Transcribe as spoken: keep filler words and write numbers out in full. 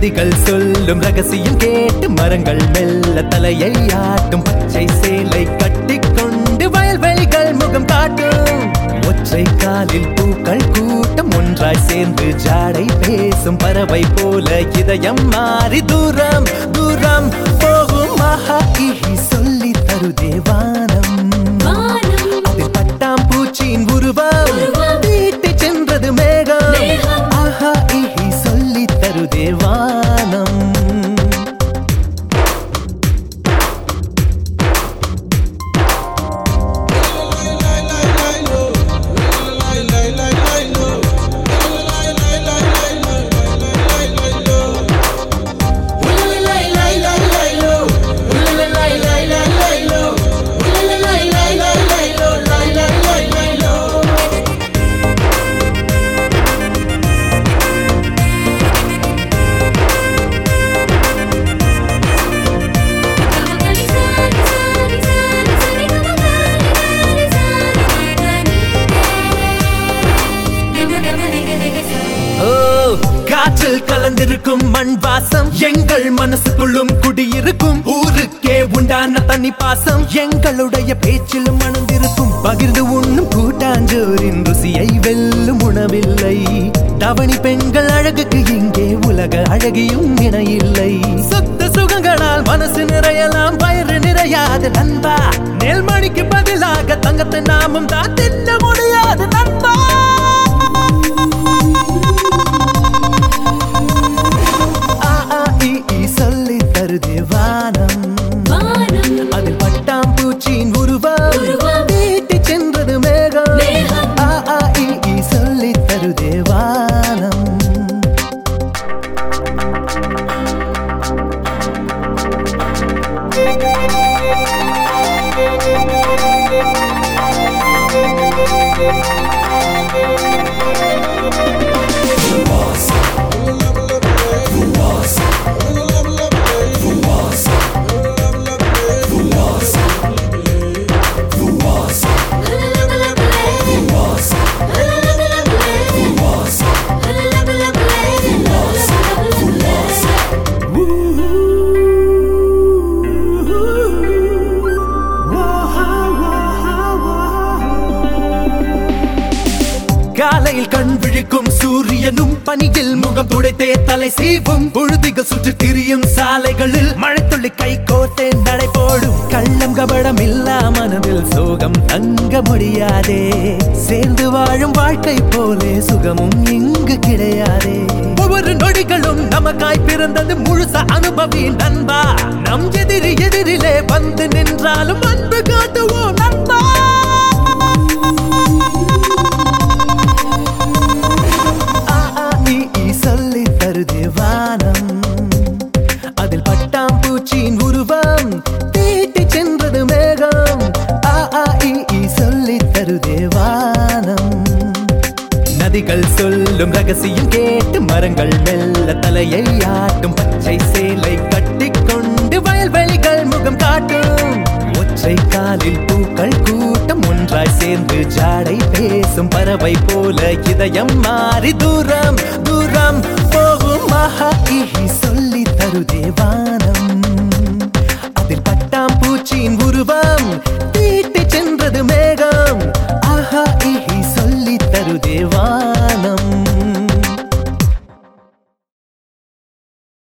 நதிகள் சொல்லும் ரகசியம் கேட்டு மரங்கள் மெல்ல தலையை ஆட்டும் பச்சை சேலை கட்டிக்கொண்டு வயல்வெளிகள் முகம் காட்டும் ஒற்றை காலில் பூக்கள் கூட்டம் ஒன்றாய் சேர்ந்து ஜாடை பேசும் பறவை போல இதயம் மாறி தூரம் தூரம் போகும் மகா இஹி சொல்லி தருதே வானம் அதில் பட்டாம் பூச்சியின் உருவம் வீட்டு சென்றது மேகம் ஆஹா இஹி சொல்லி தருதே வானம் காற்றில் கலந்திருக்கும் மண் வாசம் எங்கள் மனசுக்குள்ளும் குடியிருக்கும் ஊருக்கே உண்டான தனி பாசம் எங்களுடைய பேச்சிலும் மணந்திருக்கும் பகிர்ந்து உண்ணும் கூட்டாஞ்சோரின் ருசியை வெல்லும் உணவில்லை தவணி பெண்கள் அழகுக்கு இங்கே உலக அழகியும் இணையில்லை சொத்து சுகங்களால் மனசு நிறையலாம் வயிறு நிறையாது நண்பா நெல்மணிக்கு பதிலாக தங்கத்தை நாமும் தான் தின்ன முடியாது நண்பா சொல்லி தருதே வானம் அதில் பட்டாம் பூச்சியின் உருவம் வீட்டு சென்றது மேகம் ஆ ஆ இ சொல்லி தருதே வானம் காலையில் கண் விழிக்கும் சூரியனும் பனியில் முகம் துடைத்தே தலை சீவும் பொழுதிகள் சுற்றி திரியும் சாலைகளில் மழைத்துள்ளி கை கோர்த்தே நடை போடும் கள்ளம் கபடம் இல்லா மனதில் சோகம் தங்க முடியாதே சேர்ந்து வாழும் வாழ்க்கை போலே சுகமும் இங்கு கிடையாதே ஒவ்வொரு நொடிகளும் நமக்காய் பிறந்தது முழுச அனுபவி நண்பா நம் எதிரி எதிரிலே வந்து நின்றாலும் அன்பு காட்டுவோம் நண்பா சொல்லி தருதே வானம் அதில் பட்டாம் பூச்சியின் உருவம் வீட்டு சென்றது மேகம் ஆ ஆ இ சொல்லி தருதே வானம் நதிகள் சொல்லும் ரகசியம் கேட்டு மரங்கள் மெல்ல தலையை ஆட்டும் பச்சை சேலை கட்டிக்கொண்டு வயல்வெளிகள் முகம் காட்டும் ஒற்றை காலில் பூக்கள் கூட்டம் ஒன்றாய் சேர்ந்து ஜாடை பேசும் பறவை போல இதயம் மாறி தூரம் தூரம் போகும் மகா இஹி சொல்லி தருதே வானம்